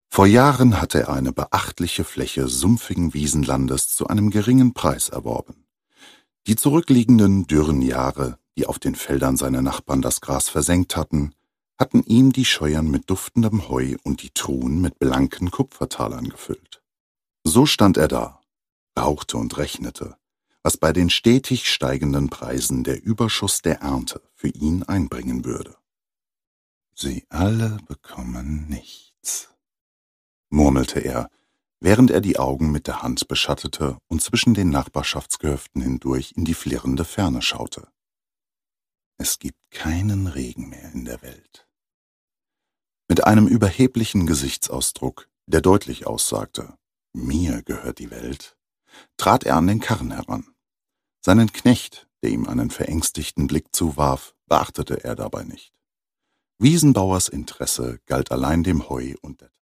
Vor Jahren hatte er eine beachtliche Fläche sumpfigen Wiesenlandes zu einem geringen Preis erworben. Die zurückliegenden, dürren Jahre, die auf den Feldern seiner Nachbarn das Gras versenkt hatten ihm die Scheuern mit duftendem Heu und die Truhen mit blanken Kupfertalern gefüllt. So stand er da, rauchte und rechnete, was bei den stetig steigenden Preisen der Überschuss der Ernte für ihn einbringen würde. »Sie alle bekommen nichts«, murmelte er, während er die Augen mit der Hand beschattete und zwischen den Nachbarschaftsgehöften hindurch in die flirrende Ferne schaute. »Es gibt keinen Regen mehr in der Welt.« Mit einem überheblichen Gesichtsausdruck, der deutlich aussagte, »Mir gehört die Welt«, trat er an den Karren heran. Seinen Knecht, der ihm einen verängstigten Blick zuwarf, beachtete er dabei nicht. Wiesenbauers Interesse galt allein dem Heu und der